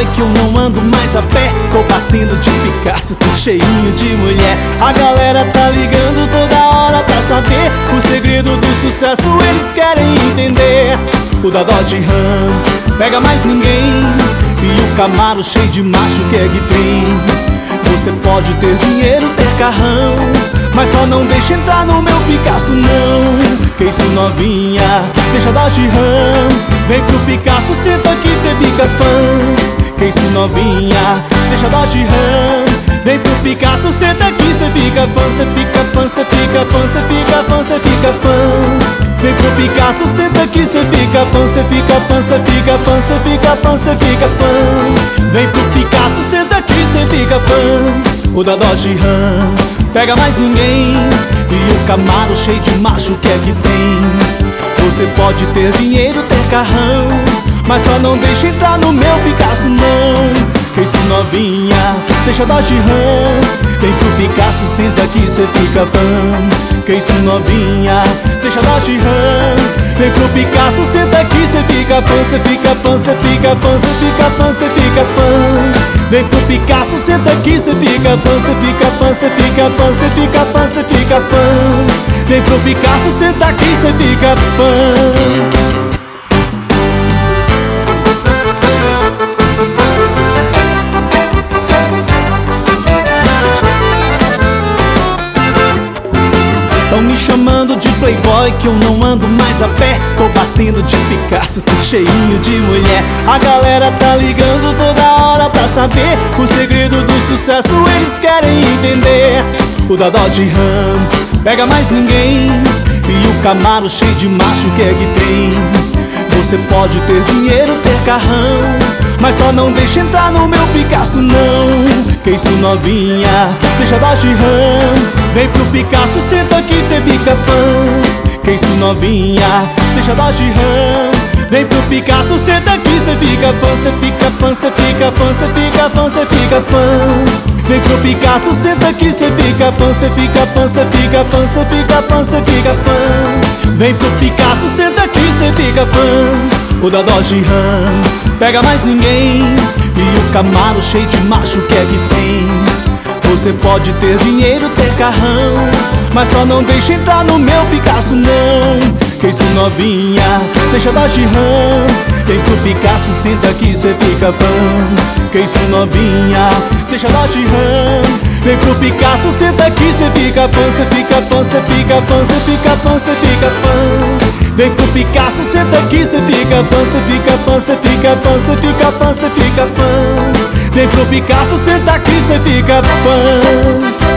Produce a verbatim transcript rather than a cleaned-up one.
playboy que eu não ando mais a pé. Tô batendo de Picasso, tô cheinho de mulher. A galera tá ligando toda hora pra saber o segredo do sucesso, eles querem entender. O da Dodge Ram pega mais ninguém, e o Camaro cheio de macho que é que tem. Você pode ter dinheiro, ter carrão, mas só não deixa entrar no meu Picasso não. Que isso novinha, deixa a Dodge Ram, vem pro Picasso, senta aqui, cê fica fã. Que isso novinha, deixa a Dodge Ram, vem pro Picasso, senta aqui, cê fica fã. Cê fica fã, cê fica fã, cê fica fã, cê fica fã. Vem pro Picasso, senta aqui, cê fica fã. Cê fica fã, cê fica fã, cê fica fã, cê fica fã. Vem pro Picasso, senta aqui, cê fica fã. O da Dodge Ram pega mais ninguém, e o Camaro cheio de macho que é que tem. Você pode ter dinheiro, ter carrão, mas só não deixa entrar no meu Picasso não. Que isso novinha, deixa a Dodge Ram, vem pro Picasso, senta aqui, cê fica fã. Que isso novinha, deixa a Dodge Ram, vem pro Picasso, senta aqui, cê fica fã. Cê fica fã, cê fica fã, cê fica fã, cê fica fã. Vem pro Picasso, senta aqui, cê fica fã. Cê fica fã, cê fica fã, cê fica fã, cê fica fã. Vem pro Picasso, senta aqui, cê fica fã. Tão me chamando de playboy que eu não ando mais a pé. Tô batendo de Picasso, tô cheinho de mulher. A galera tá ligando toda hora pra saber o segredo do sucesso, eles querem entender. O da Dodge Ram pega mais ninguém, e o Camaro cheio de macho que é que tem. Você pode ter dinheiro, ter carrão, mas só não deixa entrar no meu Picasso não. Que isso novinha, deixa a Dodge Ram, vem pro Picasso, senta aqui, cê fica fã. Que isso novinha, deixa a Dodge Ram, vem pro Picasso, senta aqui, cê fica fã. Cê fica fã, cê fica fã, cê fica fã, cê fica fã. Vem pro Picasso, senta aqui, cê fica fã. Cê fica fã, cê fica fã, cê fica fã, cê fica fã. Vem pro Picasso, senta aqui, cê fica fã. O da Dodge Ram pega mais ninguém, e o Camaro cheio de macho que é que tem. Você pode ter dinheiro, ter carrão, mas só não deixa entrar no meu Picasso não. Que isso novinha, deixa a Dodge Ram, vem pro Picasso, senta aqui, cê fica fã. Que isso novinha, deixa a Dodge Ram, vem pro Picasso, senta aqui, cê fica fã. Cê fica fã, cê fica fã, cê fica fã, cê fica fã. Vem pro Picasso, senta aqui, cê fica fã. Cê fica fã, cê fica fã, cê fica fã, cê fica fã. Vem pro Picasso, senta aqui, cê fica fã.